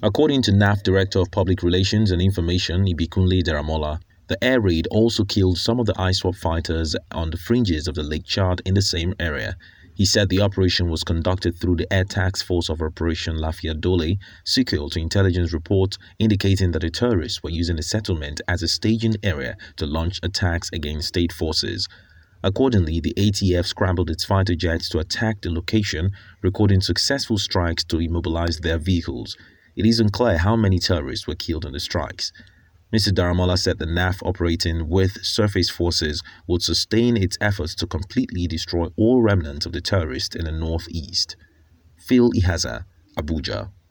According to NAF Director of Public Relations and Information, Ibikunle Daramola, the air raid also killed some of the ISWAP fighters on the fringes of the Lake Chad in the same area. He said the operation was conducted through the Air Task Force of Operation Lafia Dole, sequel to intelligence reports indicating that the terrorists were using the settlement as a staging area to launch attacks against state forces. Accordingly, the ATF scrambled its fighter jets to attack the location, recording successful strikes to immobilize their vehicles. It is unclear how many terrorists were killed in the strikes. Mr. Daramola said the NAF operating with surface forces would sustain its efforts to completely destroy all remnants of the terrorists in the northeast. Phil Ihaza, Abuja.